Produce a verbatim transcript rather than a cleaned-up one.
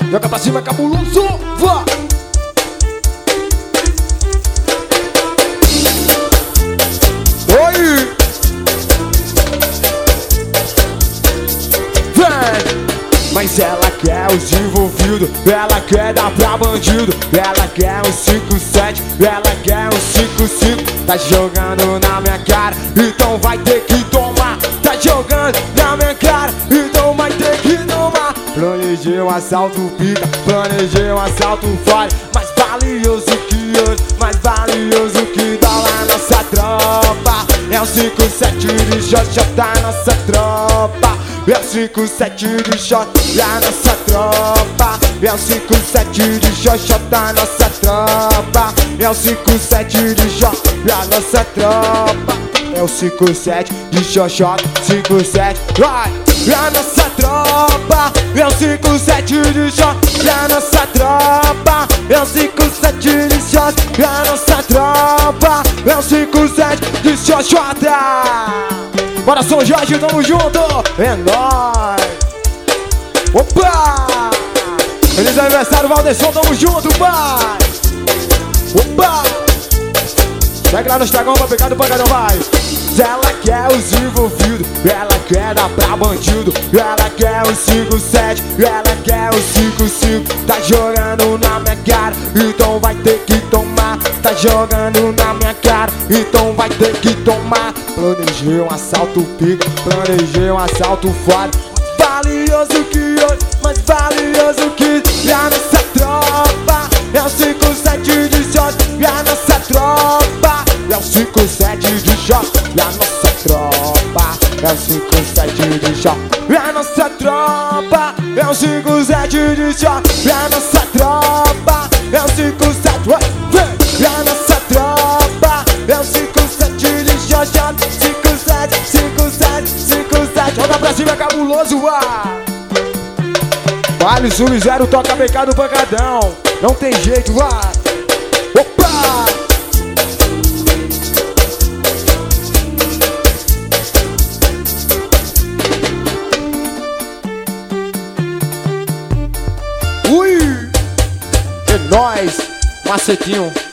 Joga pra cima, cabuloso, vá. Oi. Vem. Mas ela quer os envolvidos, ela quer dar pra bandido, ela quer um cinco sete, ela quer um cinco cinco. Tá jogando na minha cara, então vai ter que tomar. Tá jogando na minha cara, então vai ter que tomar. Planejei um assalto pica, planejei um assalto falha, mais valioso que hoje, mais valioso que dólar. Nossa tropa é o cinco sete de J J, nossa tropa é o cinco sete de shot, e a nossa tropa é o cinco sete de J J, nossa tropa é o cinco sete de shot, e a nossa tropa é o cinco sete de J J, cinco sete, vai! E a nossa tropa é o cinco sete de shot, e a nossa tropa é o cinco sete de shot, e a nossa tropa é o cinco sete de J J. Bora, São Jorge, tamo junto! É nóis! Opa! Feliz aniversário, Valdesson, tamo junto, pai! Opa! Segue lá no Instagram pra pegar do pancadão, vai! Ela quer os envolvidos, ela quer dar pra bandido, ela quer o cinco sete, ela quer o cinco cinco. Tá jogando na minha cara, então vai ter que tomar. Tá jogando na minha cara, então vai ter que tomar. Planejei um assalto pica, planejei um assalto foda, valioso que hoje, mais valioso que. E a nossa tropa é o cinco sete de shot, e a nossa tropa é o cinco sete de shot, e a nossa tropa é o cinco sete de shot, e a nossa tropa é o cinco sete de shot, e a nossa tropa é o cinco sete, e a nossa tropa é o cinco sete de shot, cinco sete, cinco sete, cinco sete. Joga pra cima, cabuloso, uá! Vale, sub-zero, toca B K do pancadão. Não tem jeito, vai! Opa! Ui! É nóis! Macetinho.